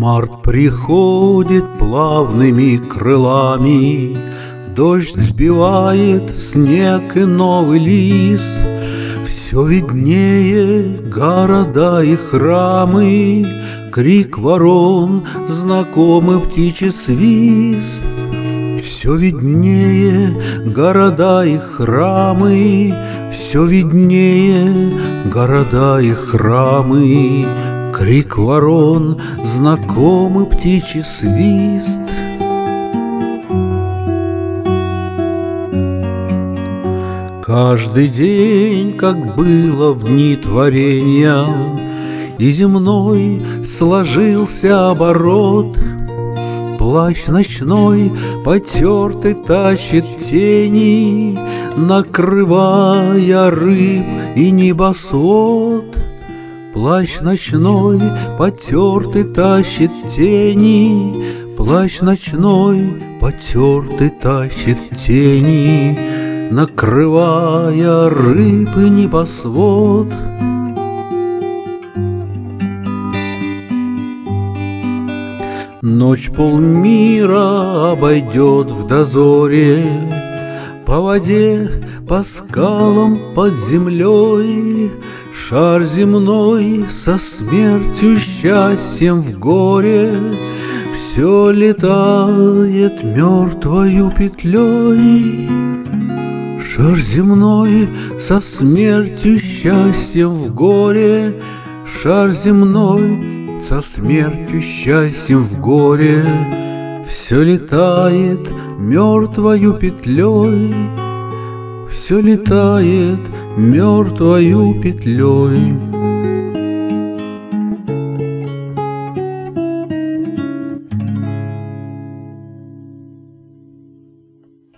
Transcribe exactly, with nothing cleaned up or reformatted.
Март приходит плавными крылами, дождь сбивает снег и новый лист. Все виднее города и храмы, крик ворон, знакомый птичий свист. Все виднее города и храмы, все виднее города и храмы, крик ворон, знакомый птичий свист. Каждый день, как было в дни творения, и земной сложился оборот. Плащ ночной потертый тащит тени, накрывая рыб и небосвод. Плащ ночной потертый тащит тени, плащ ночной потертый тащит тени, накрывая рыб и небосвод. Ночь полмира обойдет в дозоре, по воде, по скалам под землей. Шар земной со смертью, счастьем в горе все летает мертвою петлей. Шар земной со смертью, счастьем в горе, шар земной со смертью, счастьем в горе все летает мертвою петлей, все летает мертвою петлей.